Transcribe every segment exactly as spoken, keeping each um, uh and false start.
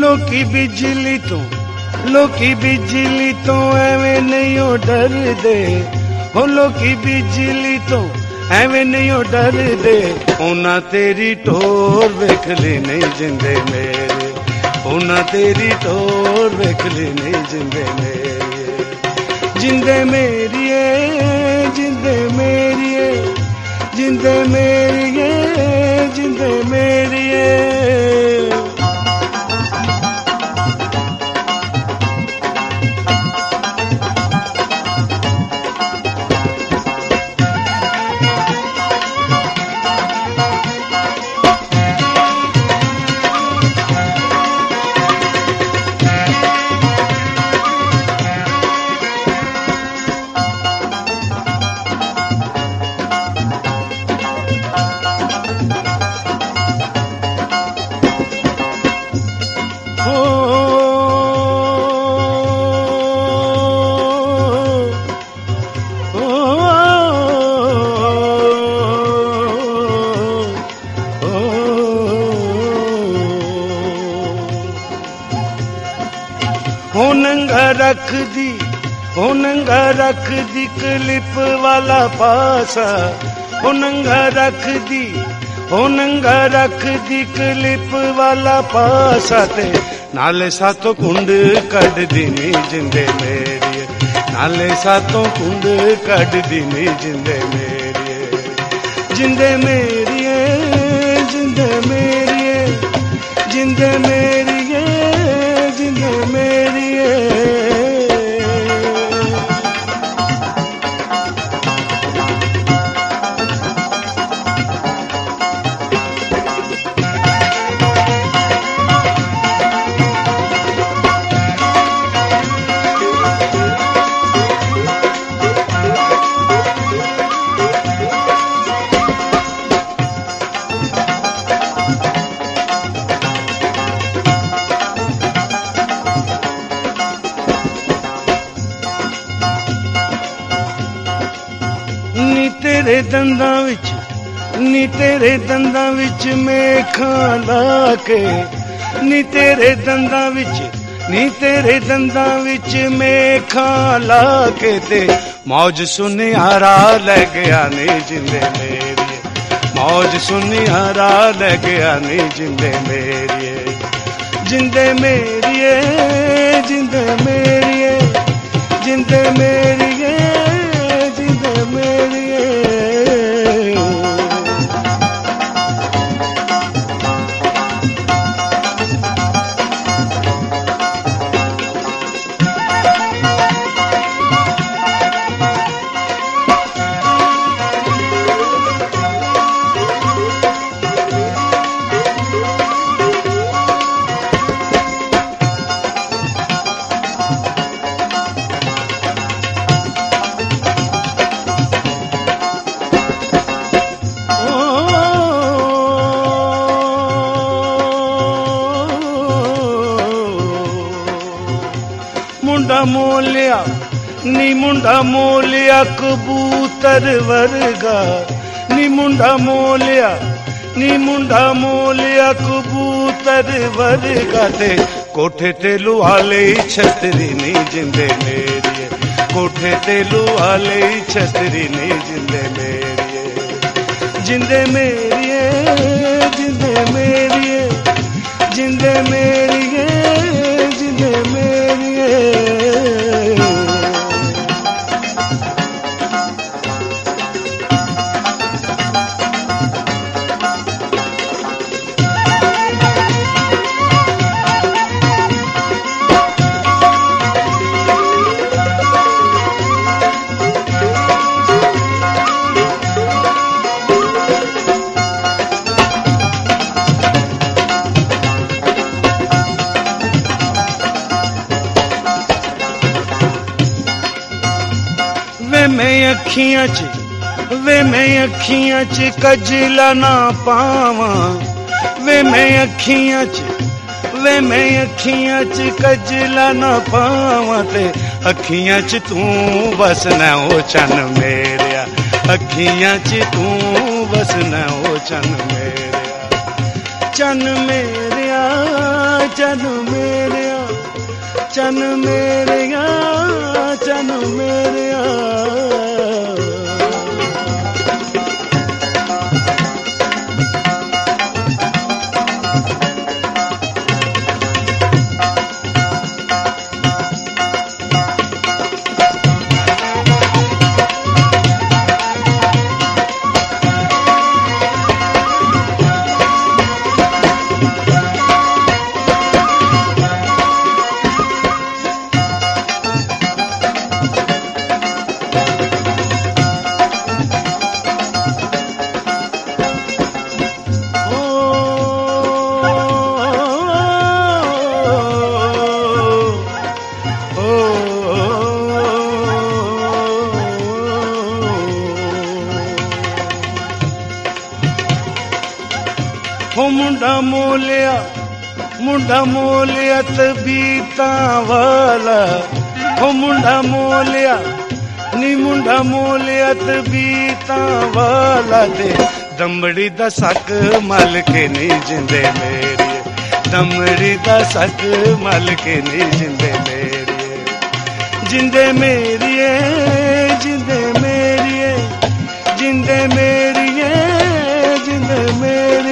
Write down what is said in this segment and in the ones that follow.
लोकी बिजली तो लोकी बिजली तो एवें नहीं हो डर दे, हो लोकी बिजली तो एवें नहीं हो डर दे। ओना तेरी टोर वेख ली नहीं जिंदे मेरे, ओना तेरी टोर वेख ली नहीं जिंदे मेरे। जिंदे मेरिए जिंदे मेरिए जिंदे मेरिए जिंदे मेरिए। हो नंगा रख दी हो नंगा रख दी क्लिप वाला पासा, हो नंगा रख दी हो नंगा रख दी क्लिप वाला पासा। ते नाले सातों कुंड कड दी नी जिंदे मेरी, नाले सातों कुंड कड दी नी जिंदे मेरी। जिंदे मेरी जिंदे मेरी जिंदे मेरी जिंदे मेरी। नी तेरे दंदां विच नी तेरे दंदां विच मेखां ला के, नी तेरे दंदां विच नी तेरे दंदां विच मेखां ला के। ते मौज सुनियारा लै गया नी जिंदे मेरी, मौज सुनियारा लै गया नी जिंदे मेरी। जिंदे मेरी जिंदे मेरी जिंदे मेरी जिंदे मेरी। मुंडा मोलिया नी मुंडा मोलिया कबूतर वर्गा, नी मुंडा मोलिया नी मुंडा मोलिया कबूतर वर्गा। ते कोठे ते लुहाले छतरी नी जिंदे मेरी, कोठे ते लुहाले छतरी नी जिंदे मेरी। जिंदे मेरी जिंदे मेरी जिंदे मेरी जिंदे मेरी। वे मैं अखियां च वे मैं अखियां च कजला ना पावा, वे मैं अखियां च वे मैं अखियां च कजला ना पावा। ते अखियां च तू बसना ओ चन मेरिया, अखियां च तू बसना ओ चन मेरिया। चन मेरिया चन मेरिया चन मेरिया चन मेरिया मुंडा मोलिया मुंडा मोलिया तबीता वाला हो मुंडा मोलिया नी मुंडा मोलिया तबीता वाला दे दमड़ी दा सक मल के नहीं जिंदे मेरी दमड़ी दा सक मल के नहीं जिंदे मेरी जिंदे मेरी जिंदे मेरी जिंदे मेरी जिंदे मेरी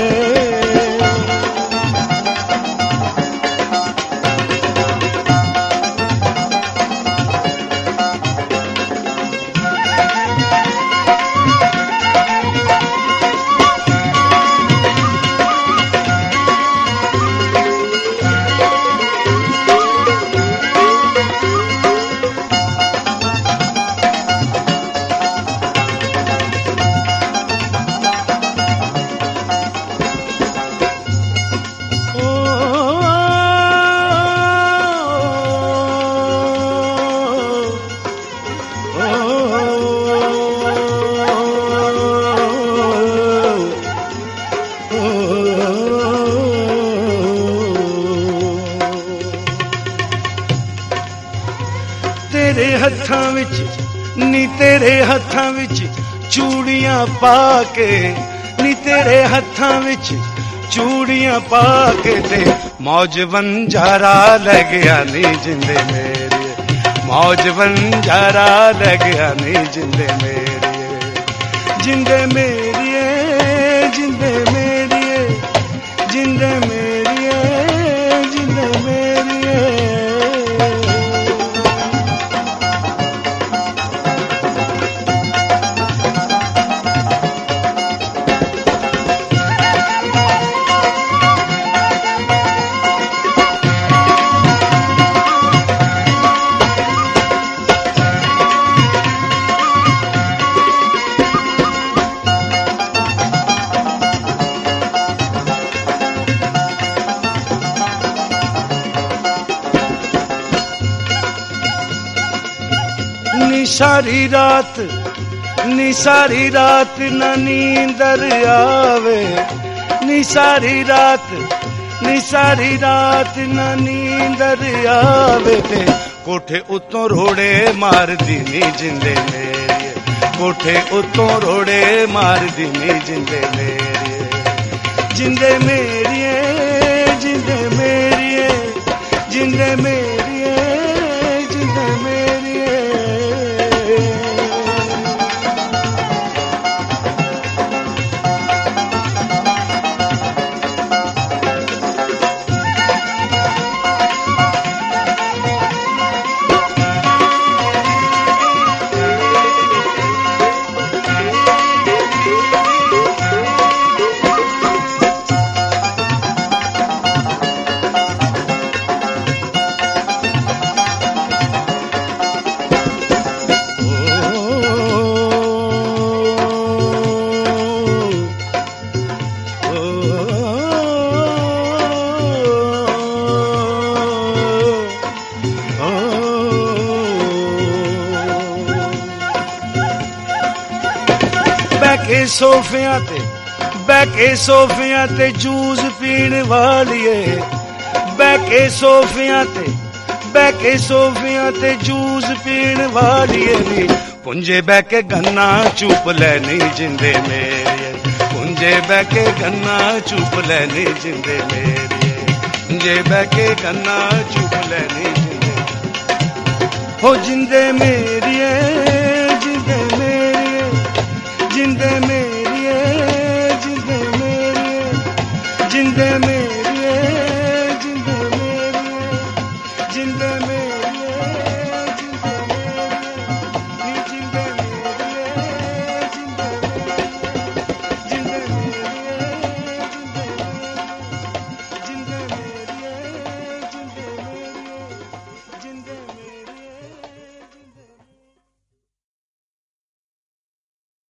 तेरे हत्थां विच नी तेरे हत्थां विच चूड़ियां पा के नी तेरे हत्थां विच चूड़ियां पा के ते मौज वंजारा ले गया नी जिंदे मेरे मौज वंजारा ले गया नी जिंदे मेरे जिंदे मेरी जिंदे मेरी जिंदे मेरी जिंदे मेरी नी सारी रात नी सारी रात न नींदर आवे नी सारी रात नी सारी रात न नींदर आवे ते कोठे उतों रोड़े मार दी नी जिंदे मेरे कोठे उतों रोड़े मार दी नी जिंदे मेरे जिंदे मेरी जिंदे मेरी जिंदे मेरी जिंदे मेरी बैके सोफियां ते बैके सोफियां ते जूस पीण वालिए बैके सोफियां ते बैके सोफियां ते जूस पीण वालिए नी पुंजे बैके गन्ना चुप लैनी जिंदे मेरे पुंजे जे बैके गन्ना चुप लेनी जिंदे मेरी, जे बैके गन्ना चुप लेनी जिंदे, हो जिंदे मेरिए